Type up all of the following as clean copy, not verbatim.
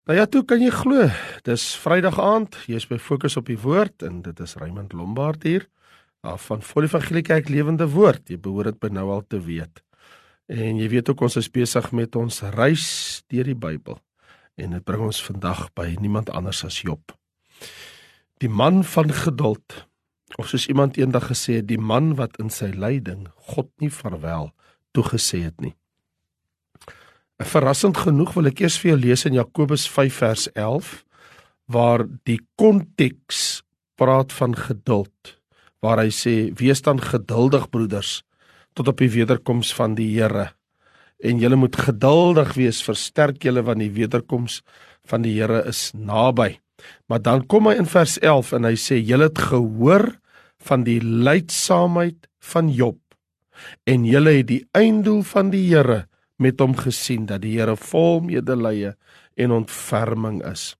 Nou ja, toe kan jy glo, dis Vrydag aand, jy is by Fokus op die Woord, en dit is Raymond Lombard hier, van Volle Evangelie Kerk Lewende Woord, jy behoort dit by nou al te weet. En jy weet ook, ons is besig met ons reis deur die Bybel, en dit bring ons vandag by niemand anders as Job. Die man van geduld, of soos iemand eendag gesê het, die man wat in sy lyding God nie vaarwel toegesê het nie. Verrassend genoeg wil ek eers vir jou lees in Jakobus 5 vers 11, waar die konteks praat van geduld, waar hy sê, wees dan geduldig broeders, tot op die wederkoms van die Here, en julle moet geduldig wees, versterk julle, want die wederkoms van die Here is naby. Maar dan kom hy in vers 11, en hy sê, julle het gehoor van die lydsaamheid van Job, en julle het die einddoel van die Here met hom gesien, dat die Here vol medelee en ontferming is.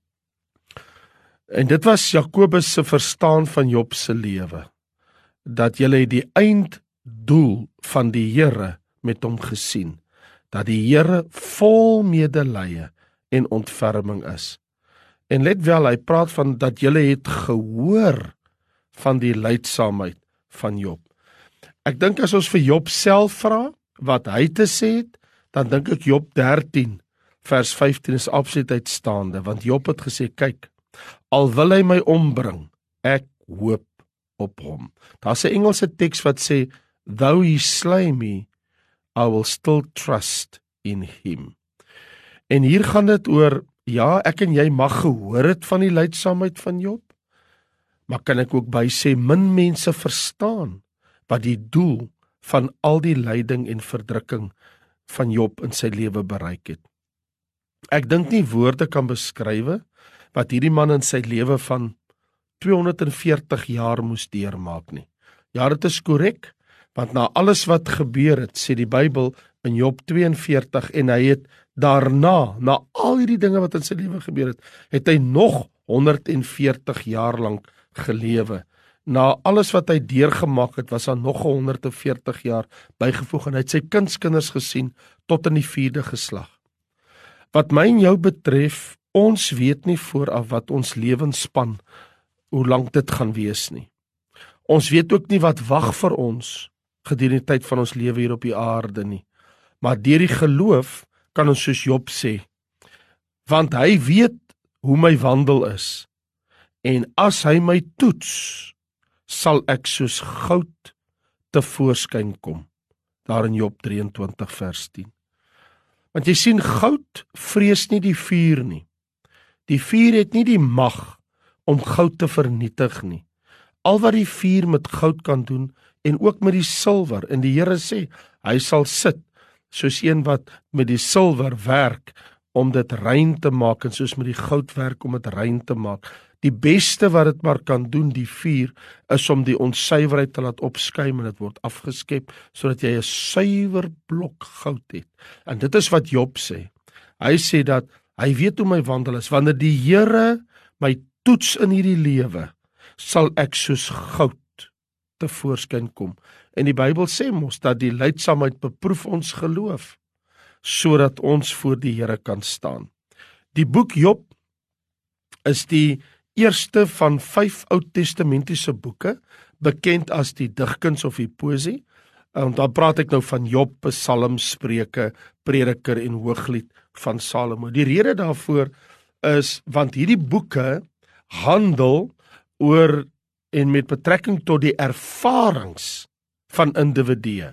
En dit was Jakobus se verstaan van Job se lewe, dat julle die einddoel van die Here met hom gesien, dat die Here vol medelee en ontferming is. En let wel, hy praat van dat julle het gehoor van die lydsaamheid van Job. Ek dink as ons vir Job self vra, wat hy te sê het, dan dink ek Job 13 vers 15 is absoluut uitstaande, want Job het gesê, kyk, al wil hy my ombring, ek hoop op hom. Daar's 'n Engelse teks wat sê, though he slay me, I will still trust in him. En hier gaan dit oor, ja, ek en jy mag gehoor het van die lydsaamheid van Job, maar kan ek ook by sê, min mense verstaan wat die doel van al die lyding en verdrukking van Job in sy lewe bereik het. Ek dink nie woorde kan beskrywe wat hierdie man in sy lewe van 240 jaar moes deurmaak nie. Ja, dit is korrek, want na alles wat gebeur het, sê die Bybel in Job 42, en hy het daarna, na al hierdie dinge wat in sy lewe gebeur het hy nog 140 jaar lank gelewe. Na alles wat hy deurgemaak het, was daar nog 140 jaar bygevoeg, en hy het sy kindskinders gesien tot in die 4de geslag. Wat my en jou betref, ons weet nie vooraf wat ons lewensspan, hoe lank dit gaan wees nie. Ons weet ook nie wat wag vir ons gedurende die tyd van ons lewe hier op die aarde nie. Maar deur die geloof kan ons soos Job sê, want hy weet hoe my wandel is, en as hy my toets, sal ek soos goud tevoorskyn kom. Daar in Job 23 vers 10. Want jy sien, goud vrees nie die vuur nie. Die vuur het nie die mag om goud te vernietig nie. Al wat die vuur met goud kan doen, en ook met die silwer, en die Here sê, hy sal sit, soos een wat met die silwer werk, om dit rein te maak, en soos met die goud werk om dit rein te maak. Die beste wat dit maar kan doen, die vuur, is om die onsuiverheid te laat opskuim, en dit word afgeskep, sodat jy 'n suiwer blok goud het. En dit is wat Job sê. Hy sê dat, hy weet hoe my wandel is, wanneer die Here my toets in hierdie lewe, sal ek soos goud tevoorskyn kom. En die Bybel sê mos, dat die lydsaamheid beproef ons geloof, sodat ons voor die Here kan staan. Die boek Job is die eerste van 5 Oud-testamentiese boeke, bekend as die digkuns of die poesie. Dan praat ek nou van Job, Psalms, Spreuke, Prediker en Hooglied van Salomo. Die rede daarvoor is, want hierdie boeke handel oor en met betrekking tot die ervarings van individue,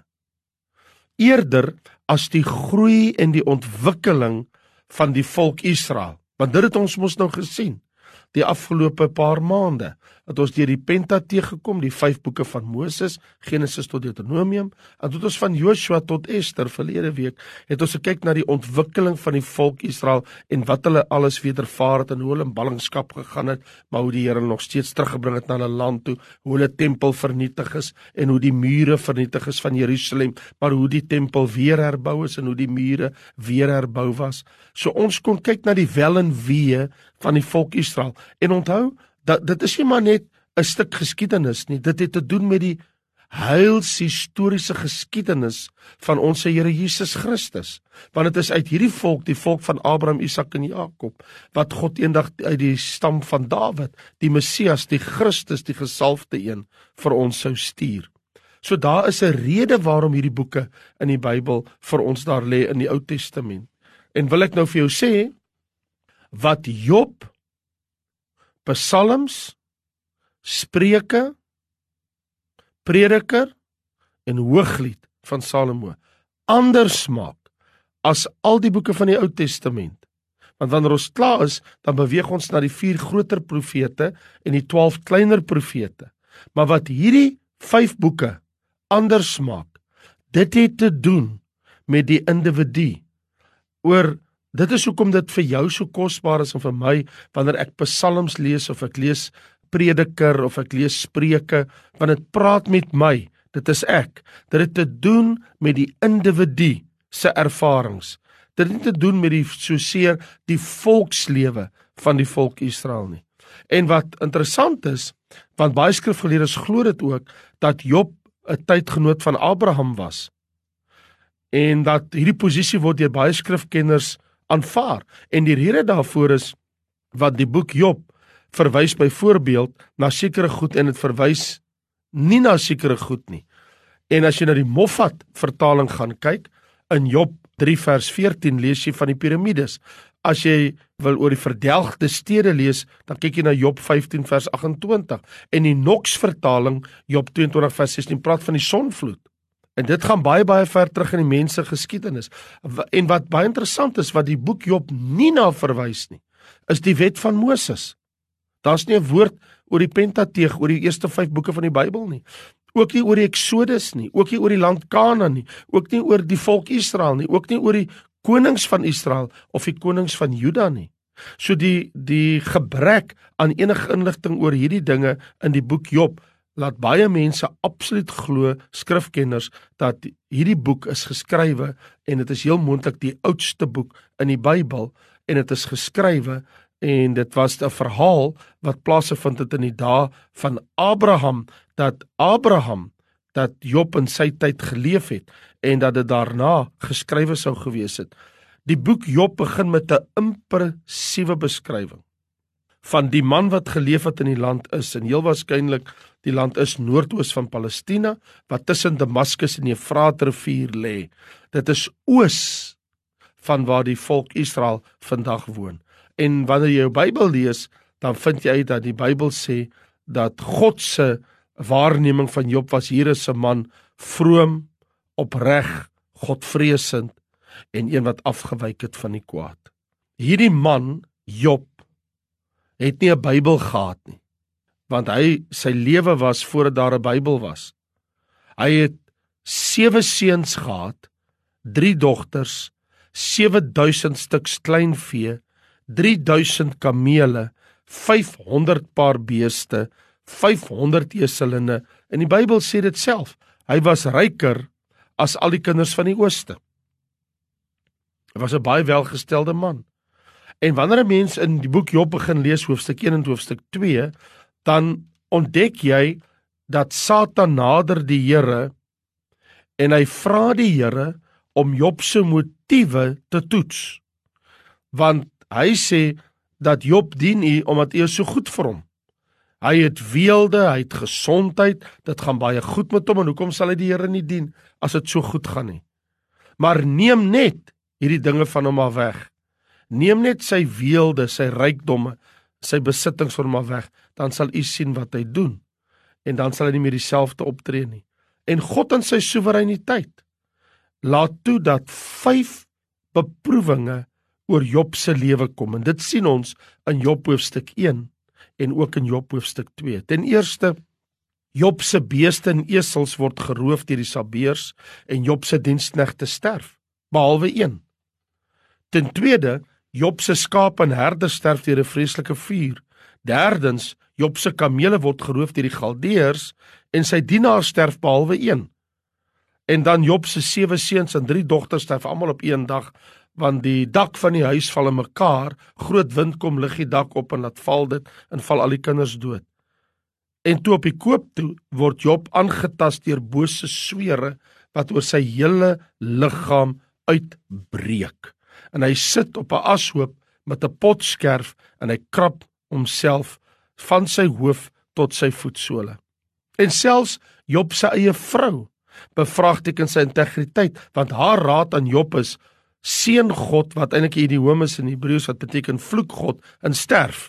eerder as die groei en die ontwikkeling van die volk Israel. Want dit het ons mos nou gesien, die afgelope paar maande, het ons deur die Pentateeg gekom, die 5 boeke van Moses, Genesis tot Deuteronomium, en tot ons van Joshua tot Ester, verlede week, het ons gekyk na die ontwikkeling van die volk Israel, en wat hulle alles wedervaar het, en hoe hulle in ballingskap gegaan het, maar hoe die Here nog steeds teruggebring het na hulle land toe, hoe hulle tempel vernietig is, en hoe die mure vernietig is van Jerusalem, maar hoe die tempel weer herbou is, en hoe die mure weer herbou was. So ons kon kyk na die wel en wee van die volk Israel, en onthou, dit is nie maar net 'n stuk geskiedenis nie, dit het te doen met die heilshistoriese geskiedenis van ons Here Jesus Christus. Want dit is uit hierdie volk, die volk van Abraham, Isak en Jakob, wat God eendag uit die stam van Dawid, die Messias, die Christus, die gesalfde een, vir ons sou stuur. So daar is 'n rede waarom hierdie boeke in die Bybel vir ons daar lê in die Ou Testament. En wil ek nou vir jou sê, wat Job, Psalms, Spreuke, Prediker en Hooglied van Salomo anders maak as al die boeke van die Ou Testament. Want wanneer ons klaar is, dan beweeg ons na die 4 groter profete en die 12 kleiner profete. Maar wat hierdie 5 boeke anders maak, dit het te doen met die individu. Dit is hoekom dit vir jou so kosbaar is en vir my, wanneer ek Psalms lees of ek lees Prediker of ek lees Spreuke, want dit praat met my, dit is ek. Dit het te doen met die individu se ervarings. Dit het te doen met soseer die volkslewe van die volk Israel nie. En wat interessant is, want baie skrifgeleerdes glo dit ook, dat Job 'n tydgenoot van Abraham was. En dat hierdie posisie word deur baie skrifkenners aanvaar. En die rede daarvoor is, wat die boek Job verwys byvoorbeeld na sekere goed en dit verwys nie na sekere goed nie. En as jy na die Moffat vertaling gaan kyk, in Job 3 vers 14 lees jy van die piramides. As jy wil oor die verdelgde stede lees, dan kyk jy na Job 15 vers 28. En die Knox vertaling, Job 22 vers 16, praat van die sonvloed. En dit gaan baie ver terug in die mense geskiedenis. En wat baie interessant is, wat die boek Job nie na verwys nie, is die wet van Moses. Daar's nie 'n woord oor die Pentateeg, oor die eerste 5 boeke van die Bybel nie. Ook nie oor die Exodus nie, ook nie oor die land Kanaan nie, ook nie oor die volk Israel nie, ook nie oor die konings van Israel of die konings van Juda nie. So die gebrek aan enige inligting oor hierdie dinge in die boek Job laat baie mense absoluut glo, skrifkenners, dat hierdie boek is geskrywe en dit is heel moontlik die oudste boek in die Bybel en dit is geskrywe en dit was 'n verhaal wat plaasgevind het in die dae van Abraham, dat Job in sy tyd geleef het en dat dit daarna geskrywe sou gewees het. Die boek Job begin met 'n impressiewe beskrywing van die man wat geleef het in die land is, en heel waarskynlik die land is noordoos van Palestina, wat tussen Damaskus en die Efraatrivier lê. Dit is oos van waar die volk Israel vandag woon. En wanneer jy jou Bybel lees, dan vind jy uit dat die Bybel sê dat God se waarneming van Job was, hier is 'n man vroom, opreg, godvreesend en een wat afgewyk het van die kwaad. Hierdie man, Job, het nie 'n Bybel gehad nie, want sy lewe was voordat daar 'n Bybel was. Hy het 7 seuns gehad, 3 dogters, 7000 stuks kleinvee, 3000 kamele, 500 paar beeste, 500 eselinne, en die Bybel sê dit self, hy was ryker as al die kinders van die ooste. Hy was 'n baie welgestelde man. En wanneer 'n mens in die boek Job begin lees, hoofstuk 1 en hoofstuk 2, dan ontdek jy dat Satan nader die Here en hy vra die Here om Job se motiewe te toets. Want hy sê dat Job dien U omdat U is so goed vir hom. Hy het weelde, hy het gesondheid, dit gaan baie goed met hom, en hoekom sal hy die Here nie dien as dit so goed gaan nie? Maar neem net hierdie dinge van hom af weg. Neem net sy weelde, sy rykdomme, sy besittings van hom af weg, dan sal U sien wat hy doen. En dan sal hy nie meer dieselfde optree nie. En God in sy soewereiniteit laat toe dat 5 beproewinge oor Job se lewe kom. En dit sien ons in Job hoofstuk 1 en ook in Job hoofstuk 2. Ten eerste, Job se beeste en esels word geroof deur die Sabeërs en Job se diensknegte sterf, behalwe een. Ten tweede, Job se skape en herders sterf deur 'n vreeslike vuur. Derdens, Job se kamele word geroof deur die Galdeërs en sy dienaars sterf behalwe een. En dan Job se 7 seuns en 3 dogters sterf almal op een dag, want die dak van die huis val in mekaar, groot wind kom, lig die dak op en laat val dit en val al die kinders dood. En toe op die koop toe, word Job aangetast deur bose swere, wat oor sy hele liggaam uitbreek. En hy sit op 'n ashoop met 'n potskerf, en hy krap homself van sy hoof tot sy voetsole. En selfs Job se eie vrou bevraagteken sy integriteit, want haar raad aan Job is: seën God, wat eintlik idiom is in Hebreëus, wat beteken vloek God, en sterf.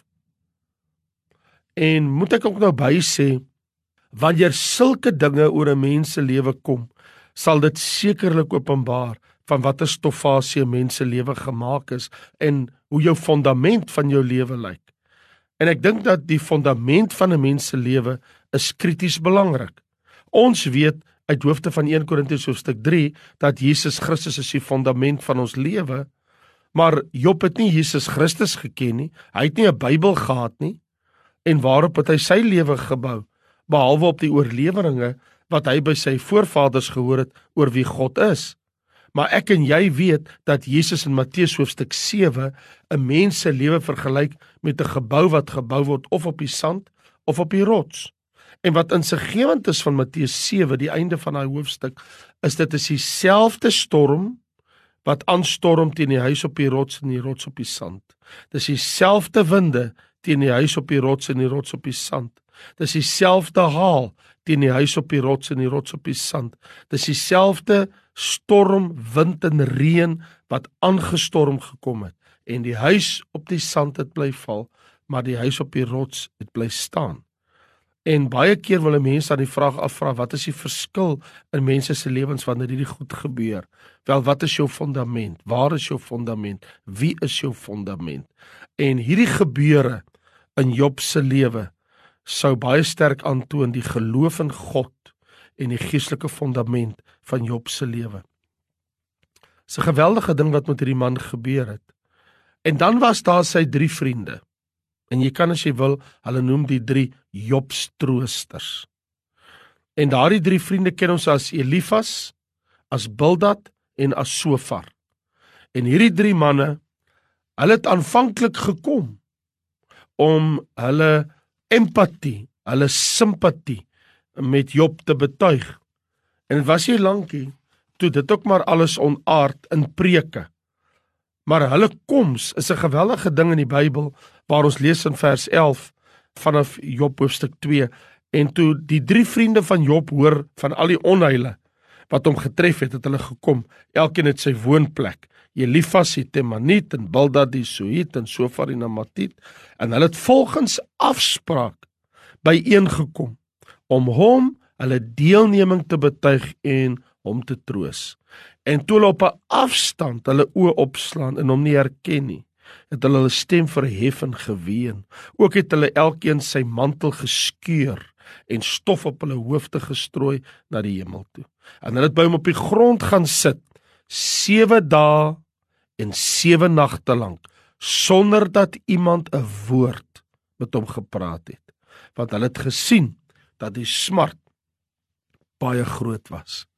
En moet ek ook nou by sê, wanneer sulke dinge oor 'n mens se lewe kom, sal dit sekerlik openbaar van watter stoffasie 'n mens se lewe gemaak is, en hoe jou fondament van jou lewe lyk. En ek dink dat die fondament van 'n mens se lewe is krities belangrik. Ons weet uit hoofde van 1 Korintiërs hoofstuk 3, dat Jesus Christus is die fondament van ons lewe, maar Job het nie Jesus Christus geken nie, hy het nie 'n Bybel gehad nie, en waarop het hy sy lewe gebou, behalwe op die oorleweringe wat hy by sy voorvaders gehoor het oor wie God is. Maar ek en jy weet dat Jesus in Matteus hoofstuk 7 'n mens se lewe vergelyk met 'n gebou wat gebou word of op die sand of op die rots. En wat insiggewend is van Matteus 7, die einde van daai hoofstuk, is dit is dieselfde storm wat aanstorm teen die huis op die rots en die rots op die sand. Dis dieselfde winde teen die huis op die rots en die rots op die sand. Dis dieselfde haal teen die huis op die rots en die rots op die sand. Dis dieselfde storm, wind en reën wat aangestorm gekom het. En die huis op die sand het bly val, maar die huis op die rots het bly staan. En baie keer wil mense dan die vraag afvra, wat is die verskil in mense se lewens wanneer hierdie goed gebeur? Wel, wat is jou fondament? Waar is jou fondament? Wie is jou fondament? En hierdie gebeure in Job se lewe sou baie sterk aantoon die geloof in God en die geestelike fondament van Job se lewe. Dis 'n geweldige ding wat met hierdie man gebeur het. En dan was daar sy 3 vriende. En jy kan as jy wil, hulle noem die 3 Jobstroosters. En daardie 3 vriende ken ons as Elifas, as Bildad en as Sofar. En hierdie 3 manne, hulle het aanvanklik gekom om hulle empatie, hulle simpatie met Job te betuig. En het was nie lankie, toe dit ook maar alles onaard in preke. Maar hulle koms is 'n geweldige ding in die Bybel, waar ons lees in vers 11 vanaf Job hoofstuk 2, en toe die 3 vriende van Job hoor van al die onheile wat hom getref het, het hulle gekom, elkeen het sy woonplek, Elifas die Temaniet, en Bildad die Suhit, en Sofar die Naamatit, en hulle het volgens afspraak byeengekom, om hom hulle deelneming te betuig en hom te troos. En toe hulle op 'n afstand hulle oë opslaan en hom nie herken nie, het hulle stem verhef en geween. Ook het hulle elkeen sy mantel geskeur en stof op hulle hoofde gestrooi na die hemel toe. En hulle het by hom op die grond gaan sit, 7 dae en 7 nagte lank, sonder dat iemand 'n woord met hom gepraat het. Want hulle het gesien dat die smart baie groot was.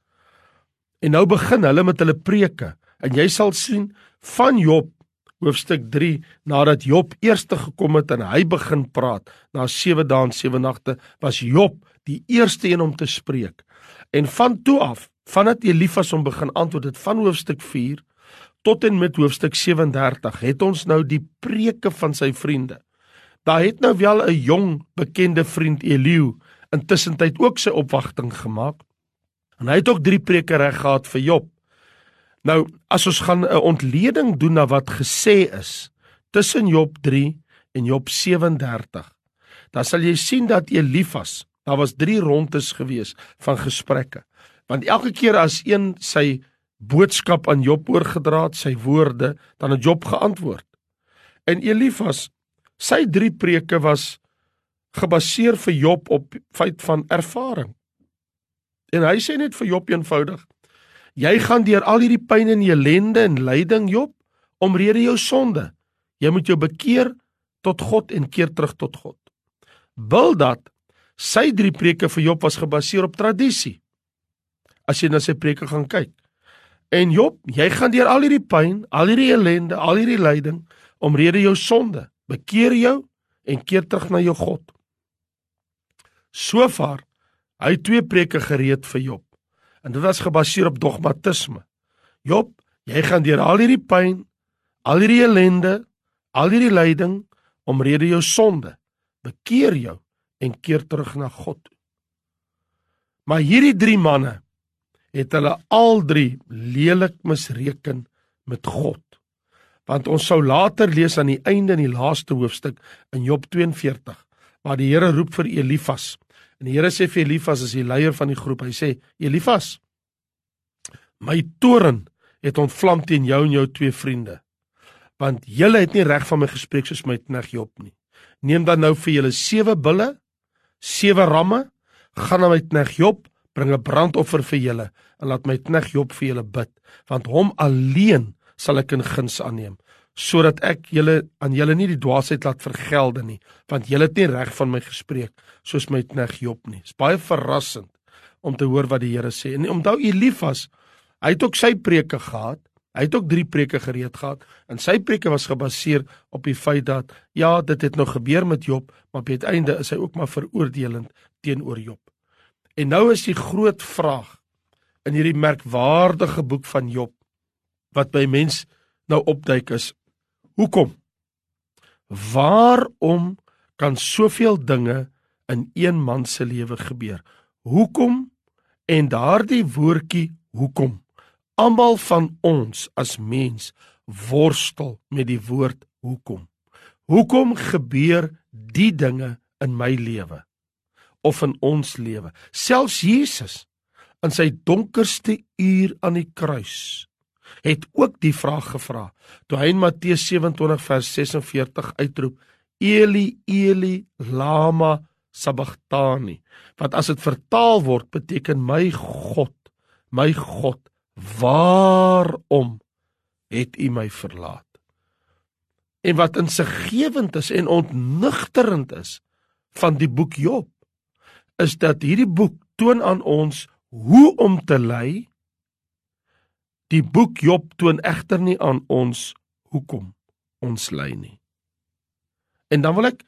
En nou begin hulle met hulle preke, en jy sal sien van Job, hoofstuk 3, nadat Job eerste gekom het en hy begin praat, na 7 dae en 7 nagte, was Job die eerste een om te spreek. En van toe af, vandat Elifas hom begin antwoord het, van hoofstuk 4, tot en met hoofstuk 37, het ons nou die preke van sy vriende. Daar het nou wel 'n jong, bekende vriend Elihu, intussen tyd ook sy opwagting gemaak, en hy het ook 3 preke reg gehad vir Job. Nou, as ons gaan 'n ontleding doen na wat gesê is, tussen Job 3 en Job 37, dan sal jy sien dat Elifas, daar was 3 rondes gewees van gesprekke, want elke keer as een sy boodskap aan Job oorgedra het, sy woorde, dan het Job geantwoord. En Elifas, sy 3 preke was gebaseer vir Job op feit van ervaring. En hy sê net vir Job eenvoudig, jy gaan deur al hierdie pyn en ellende en lyding, Job, omrede jou sonde. Jy moet jou bekeer tot God en keer terug tot God. Bildad, sy 3 preke vir Job was gebaseer op tradisie, as jy na sy preke gaan kyk. En Job, jy gaan deur al hierdie pyn, al hierdie ellende, al hierdie lyding, omrede jou sonde. Bekeer jou en keer terug na jou God. Sover, hy het 2 preke gereed vir Job. En dit was gebaseer op dogmatisme. Job, jy gaan deur al hierdie pyn, al hierdie ellende, al hierdie lyding, omrede jou sonde. Bekeer jou en keer terug na God toe. Maar hierdie 3 manne het hulle al 3 lelik misreken met God. Want ons sou later lees aan die einde in die laaste hoofstuk in Job 42, waar die Here roep vir Elifas. En die Here sê vir Elifas, as die leier van die groep, hy sê, Elifas, my toorn het ontvlam teen jou en jou 2 vriende, want julle het nie reg van my gespreek soos my knegt Job nie. Neem dan nou vir julle 7 bulle, 7 ramme, gaan na my knegt Job, bring 'n brandoffer vir julle, en laat my knegt Job vir julle bid, want hom alleen sal ek in guns aanneem, sodat ek aan julle nie die dwaasheid laat vergelde nie, want julle het nie reg van my gespreek, soos my knegt Job nie. Dit is baie verrassend om te hoor wat die Here sê. En onthou Elifas, hy het ook sy preke gehad, hy het ook 3 preke gereed gehad, en sy preke was gebaseer op die feit dat, ja, dit het nou gebeur met Job, maar op die einde is hy ook maar veroordelend teenoor Job. En nou is die groot vraag in hierdie merkwaardige boek van Job, wat by mens nou opduik is, hoekom? Waarom kan soveel dinge in een man se lewe gebeur? Hoekom? En daardie woordjie hoekom? Almal van ons as mens worstel met die woord hoekom. Hoekom gebeur die dinge in my lewe? Of in ons lewe? Selfs Jesus, in sy donkerste uur aan die kruis, het ook die vraag gevra, toe hy in Matteus 27 vers 46 uitroep, Eli, Eli, lama sabachthani, wat as dit vertaal word, beteken my God, waarom het u my verlaat? En wat insiggewend is en ontnugterend is van die boek Job, is dat hierdie boek toon aan ons hoe om te ly. Die boek Job toon egter nie aan ons hoekom ons ly nie. En dan wil ek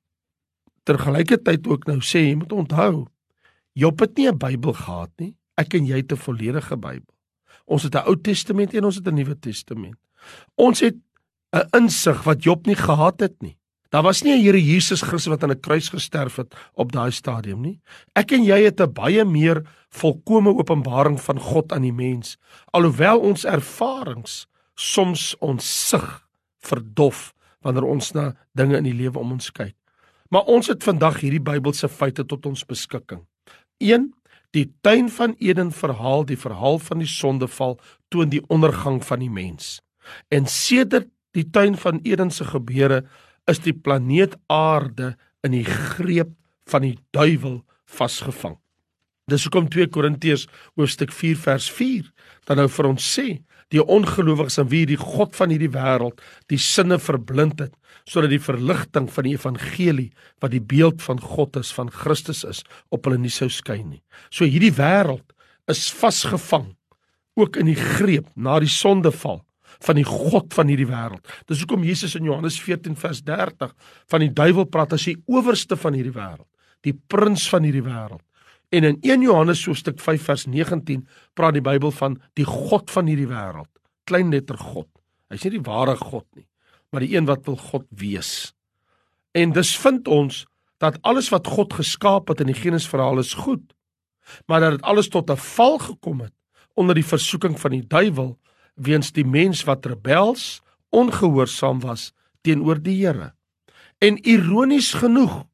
tergelykertyd ook nou sê, jy moet onthou, Job het nie 'n Bybel gehad nie, ek en jy het 'n volledige Bybel. Ons het 'n Ou Testament en ons het 'n Nuwe Testament. Ons het 'n insig wat Job nie gehad het nie. Daar was nie 'n Here Jesus Christus wat aan 'n kruis gesterf het op daai stadium nie. Ek en jy het 'n baie meer volkome openbaring van God aan die mens, alhoewel ons ervarings soms ons sig verdof wanneer ons na dinge in die lewe om ons kyk. Maar ons het vandag hierdie Bybelse feite tot ons beskikking. 1. Die tuin van Eden verhaal, die verhaal van die sondeval, toon die ondergang van die mens. En sedert die tuin van Eden se gebeure, is die planeet aarde in die greep van die duiwel vasgevang. Dis hoekom 2 Korintiërs hoofstuk 4 vers 4 dan nou vir ons sê, die ongelowiges aan wie die God van hierdie wêreld die sinne verblind het, sodat die verligting van die evangelie, wat die beeld van God is, van Christus is, op hulle nie sou skyn nie. So hierdie wêreld is vasgevang, ook in die greep na die sondeval, van die God van hierdie wêreld. Dis hoekom Jesus in Johannes 14 vers 30 van die duiwel praat as die owerste van hierdie wêreld, die prins van hierdie wêreld. En in 1 Johannes hoofstuk 5 vers 19 praat die Bybel van die God van hierdie wêreld, klein letter God. Hy is nie die ware God nie, maar die een wat wil God wees. En dus vind ons dat alles wat God geskaap het in die Genesis-verhaal is goed, maar dat dit alles tot 'n val gekom het onder die versoeking van die duiwel, weens die mens wat rebels, ongehoorsaam was teenoor die Here. En ironies genoeg,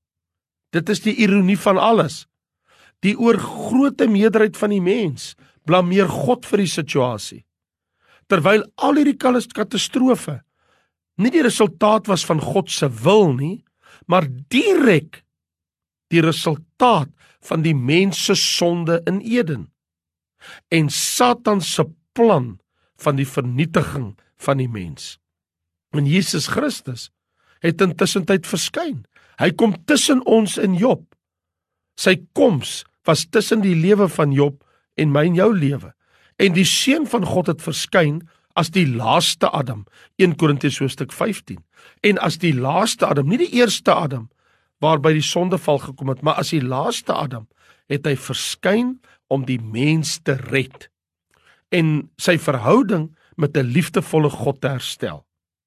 dit is die ironie van alles, die oorgrote meerderheid van die mens blameer God vir die situasie, terwyl al hierdie katastrofe nie die resultaat was van God se wil nie, maar direk die resultaat van die mens se sonde in Eden en Satan se plan van die vernietiging van die mens. En Jesus Christus het intussen tyd verskyn. Hy kom tussen ons in Job. Sy koms was tussen die lewe van Job en my en jou lewe. En die Seun van God het verskyn as die laaste Adam, 1 Korintiërs hoofstuk 15. En as die laaste Adam, nie die eerste Adam, waarby die sondeval gekom het, maar as die laaste Adam het hy verskyn om die mens te red en sy verhouding met 'n liefdevolle God te herstel.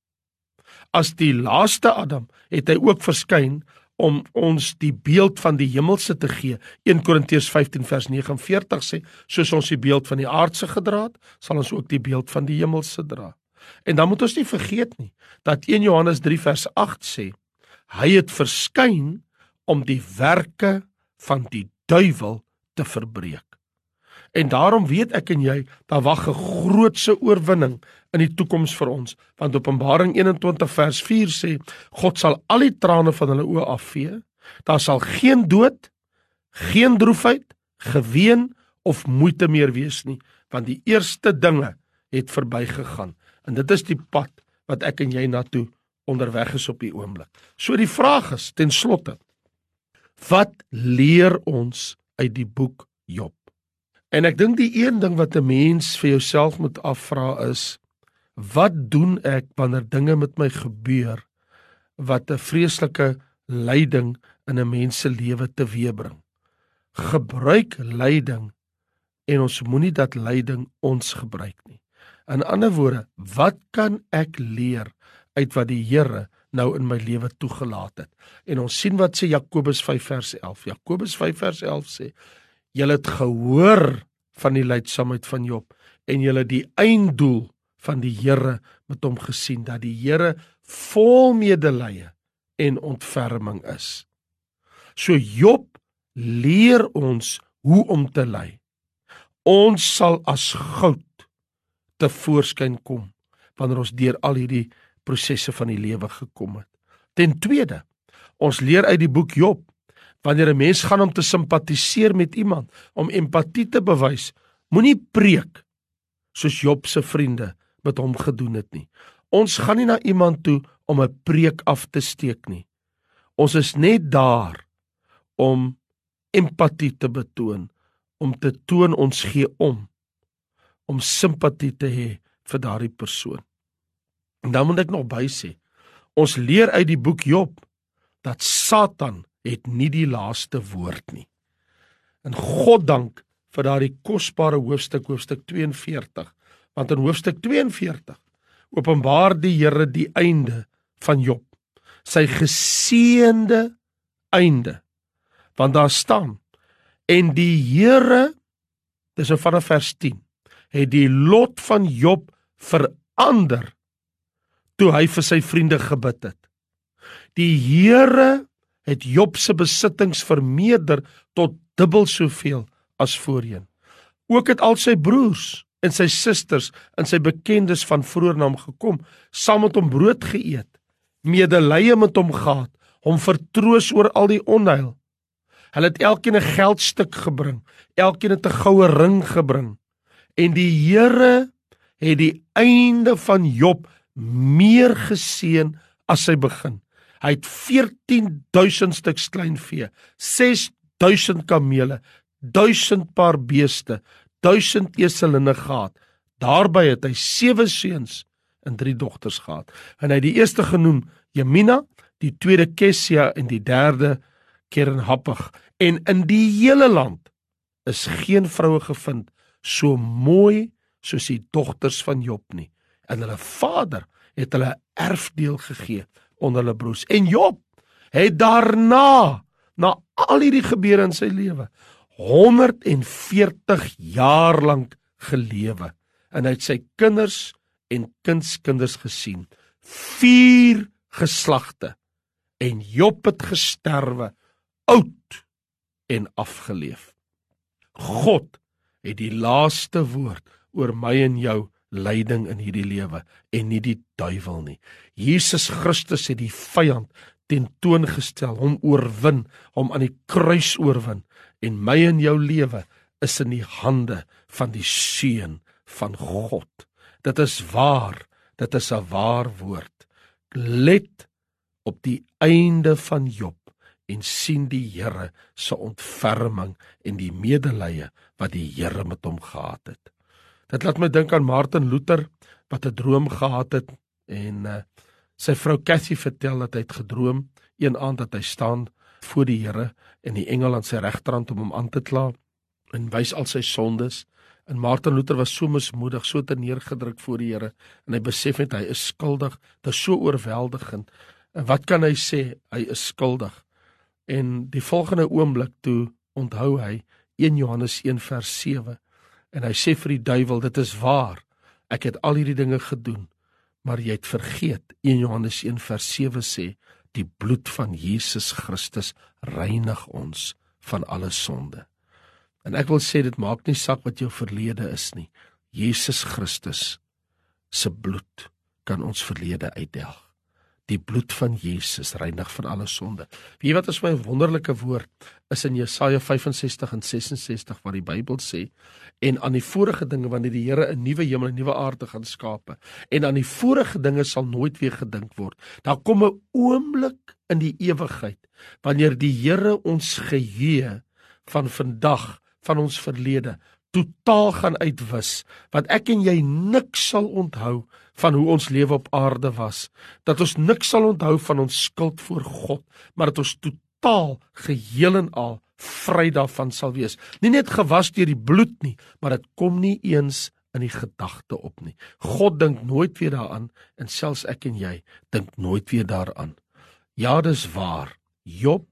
As die laaste Adam het hy ook verskyn om ons die beeld van die hemelse te gee. 1 Korintiërs 15 vers 49 sê, soos ons die beeld van die aardse gedra het, sal ons ook die beeld van die hemelse dra. En dan moet ons nie vergeet nie, dat 1 Johannes 3 vers 8 sê, hy het verskyn om die werke van die duiwel te verbreek. En daarom weet ek en jy, daar wag 'n grootse oorwinning in die toekoms vir ons, want Openbaring 21 vers 4 sê, God sal al die trane van hulle oë afvee, daar sal geen dood, geen droefheid, geween of moeite meer wees nie, want die eerste dinge het verbygegaan. En dit is die pad wat ek en jy na toe onderweg is op die oomblik. So die vraag is, ten slotte, wat leer ons uit die boek Job? En ek dink die een ding wat 'n mens vir jouself moet afvra is, wat doen ek wanneer dinge met my gebeur wat 'n vreeslike lyding in 'n mens se lewe teweebring? Gebruik lyding en ons moenie dat lyding ons gebruik nie. In ander woorde, wat kan ek leer uit wat die Here nou in my lewe toegelaat het? En ons sien wat sê Jakobus 5 vers 11. Jakobus 5 vers 11 sê, julle het gehoor van die lydsaamheid van Job en julle die einddoel van die Here met hom gesien, dat die Here vol medelee en ontferming is. So Job leer ons hoe om te ly. Ons sal as goud te voorskyn kom wanneer ons deur al hierdie prosesse van die lewe gekom het. Ten tweede, ons leer uit die boek Job, wanneer 'n mens gaan om te simpatiseer met iemand, om empatie te bewys, moenie preek soos Job se vriende met hom gedoen het nie. Ons gaan nie na iemand toe om 'n preek af te steek nie. Ons is net daar om empatie te betoon, om te toon ons gee om simpatie te hê vir daardie persoon. En dan moet ek nog by sê, ons leer uit die boek Job, dat Satan het nie die laaste woord nie. En God dank vir daardie kosbare hoofstuk 42, want in hoofstuk 42 openbaar die Here die einde van Job, sy geseënde einde, want daar staan, en die Here, dis vanaf vers 10, het die lot van Job verander, toe hy vir sy vriende gebid het. Die Here het Job se besittings vermeerder tot dubbel soveel as voorheen. Ook het al sy broers en sy susters en sy bekendes van vroeër na hom gekom, saam met hom brood geëet, medelee met hom gehad, hom vertroos oor al die onheil. Hulle het elkeen 'n geldstuk gebring, elkeen het 'n goue ring gebring. En die Here het die einde van Job meer geseën as sy begin. Hy het 14.000 stuks kleinvee, 6.000 kamele, 1.000 paar beeste, 1.000 eselinne gehad. Daarby het hy 7 seuns en 3 dogters gehad. En hy het die eerste genoem Jemina, die tweede Kesia en die derde Keren-Happig. En in die hele land is geen vroue gevind so mooi soos die dogters van Job nie. En hulle vader het hulle erfdeel gegee onder hulle broers. En Job het daarna, na al hierdie gebeure in sy lewe, 140 jaar lank gelewe. En hy het sy kinders en kindskinders gesien. 4 geslagte. En Job het gesterwe, oud en afgeleef. God het die laaste woord oor my en jou lyding in hierdie lewe en nie die duiwel nie. Jesus Christus het die vyand tentoongestel, hom oorwin, hom aan die kruis oorwin, en my en jou lewe is in die hande van die Seun van God. Dit is waar, dit is 'n waar woord. Let op die einde van Job en sien die Here se ontferming en die medelee wat die Here met hom gehad het. Dit laat my dink aan Martin Luther, wat 'n droom gehad het, en sy vrou Cathy vertel dat hy het gedroom, een aand dat hy staan voor die Here en die engel aan sy regterhand om hom aan te kla en wys al sy sondes. En Martin Luther was so mismoedig, so terneergedruk voor die Here en hy besef net hy is skuldig. Dit is so oorweldigend. En wat kan hy sê? Hy is skuldig. En die volgende oomblik toe onthou hy 1 Johannes 1 vers 7 en hy sê vir die duiwel, dit is waar, ek het al hierdie dinge gedoen, maar jy het vergeet, 1 Johannes 1 vers 7 sê, die bloed van Jesus Christus reinig ons van alle sonde. En ek wil sê, dit maak nie saak wat jou verlede is nie, Jesus Christus se bloed kan ons verlede uitdelg. Die bloed van Jesus reinig van alle sonde. Weet jy wat is my wonderlike woord is in Jesaja 65 en 66 waar die Bybel sê, en aan die vorige dinge, wanneer die Here 'n nuwe hemel en 'n nuwe aarde gaan skape, en aan die vorige dinge sal nooit weer gedink word. Daar kom 'n oomblik in die ewigheid, wanneer die Here ons geheue van vandag, van ons verlede, totaal gaan uitwis, want ek en jy niks sal onthou van hoe ons lewe op aarde was, dat ons niks sal onthou van ons skuld voor God, maar dat ons totaal, geheel en al, vry daarvan sal wees. Nie net gewas deur die bloed nie, maar dit kom nie eens in die gedagte op nie. God dink nooit weer daaraan, en selfs ek en jy dink nooit weer daaraan. Ja, dis waar, Job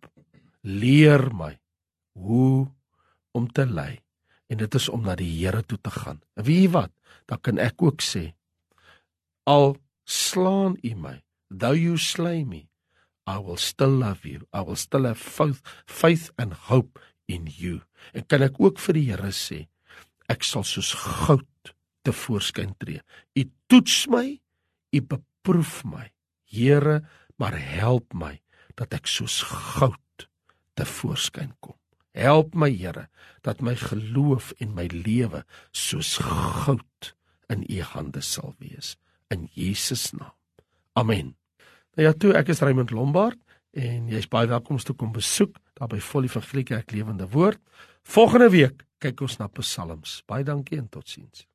leer my hoe om te ly. En dit is om na die Here toe te gaan. En weet jy wat? Dan kan ek ook sê, al slaan u my, though you slay me, I will still love you. I will still have faith and hope in you. En kan ek ook vir die Here sê, ek sal soos goud tevoorskyn tree. U toets my, u beproef my. Here, maar help my, dat ek soos goud tevoorskyn kom. Help my, Here, dat my geloof en my lewe soos goud in u hande sal wees. In Jesus naam. Amen. Nou ja, toe, ek is Raymond Lombard en jy is baie welkom om te kom besoek daar by Volle Evangelie Kerk Lewende Woord. Volgende week kyk ons na Psalms. Baie dankie en totsiens.